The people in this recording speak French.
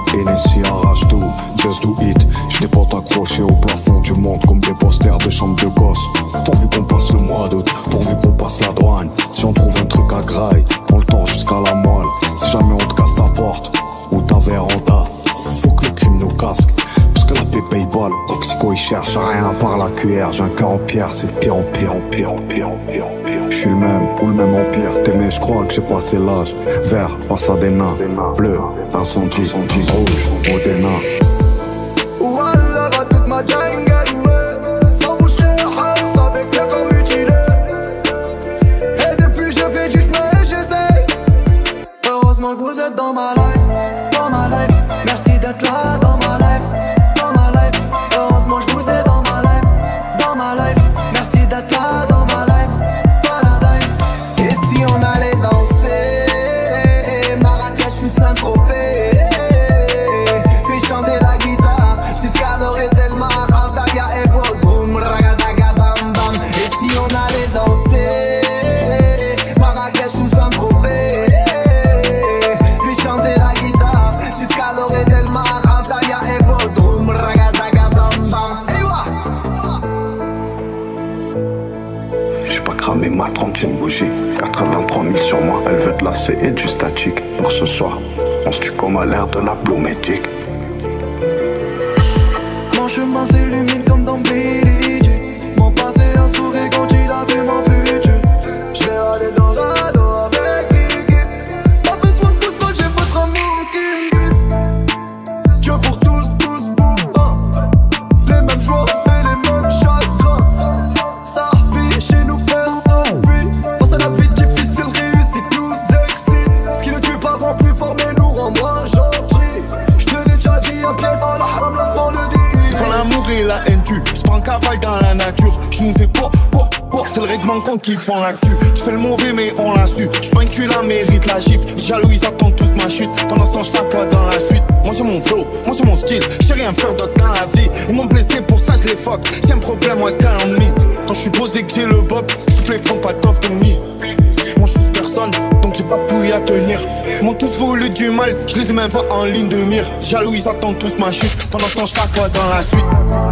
Hennessy arrache tout, just do it. J'ai des potes accrochés au plafond du monde comme des posters de chambres de gosse. Pourvu qu'on passe le mois d'août, pourvu qu'on passe la douane. Si on trouve un truc à graille, on le tord jusqu'à la moelle. Si jamais on te casse ta porte ou ta véranda, faut que le crime nous casque, parce que la paix paye balle. Toxico il cherche à rien à part la cuillère. J'ai un cœur en pierre, c'est de pire en pire, en pire, en pire, en pire, en pire. J'suis le même, pour le même empire. T'aimais, j'crois que j'ai passé l'âge. Vert, passe à des nains. Bleu, incendie, rouge, Modena. Wallah, va toute ma jungle, ouais. Sans bouche les raps, avec le corps mutilé. Et depuis je fais du chemin et j'essaye. Heureusement que vous êtes dans ma life, dans ma life. Merci d'être là dans ma life, dans ma life. Heureusement que je vous ai dans ma life, dans ma life. Merci d'être là dans ma life, paradise. Et si on allait danser, Marrakech sous Saint-Tropez. Fais chanter la guitare jusqu'à l'Orétel, Maravaya et Bodrum, Ragadaga Bam Bam. Et si on allait danser, Marrakech sous Saint-Tropez. Fais chanter la guitare jusqu'à l'Orétel, Maravaya et Bodrum, Ragadaga Bam Bam. J'ai pas cramé ma 30e bougie. 83 000 sur moi, elle veut de la C et du statique. Pour ce soir, on se tue comme à l'air de la Blue Magic. Mon chemin s'illumine comme dans Billie Jean. Mon passé a souri quand il a vu mon futur. Je vais aller dans l'ado avec l'équipe. Pas besoin de tout seul, j'ai votre amour qui me guide. Dieu pour tous, tous pour un. Les mêmes joies et les mêmes chagrins. Ça vit chez nous, personne vit. Pense à la vie difficile, réussite nous excite. Ce qui ne tue pas rend plus fort mais nous rend moins gentils. Je te l'ai déjà dit, un pied dans la haram, l'autre dans le dit. L'amour et la haine tue, j'prends un cavale dans la nature. J'nous ai pas, c'est le règlement compte qui font l'actu. J'fais le mauvais mais on l'a su. J'prends que tu la mérites la gifle. Les jaloux ils attendent tous ma chute. Pendant ce temps j'fais quoi dans la suite. Moi c'est mon flow, moi c'est mon style. J'sais rien faire d'autre dans la vie. Ils m'ont blessé pour ça je les fuck. C'est un problème ouais qu'un ennemi. Quand j'suis posé que j'ai le bob, s'il te plaît prends pas d'offre de nuit. Moi j'suis personne, donc j'ai pas pouillé à tenir. Ils m'ont tous voulu du mal, je les ai même pas en ligne de mire. Jaloux ils attendent tous ma chute. Pendant ce temps j'fais quoi dans la suite.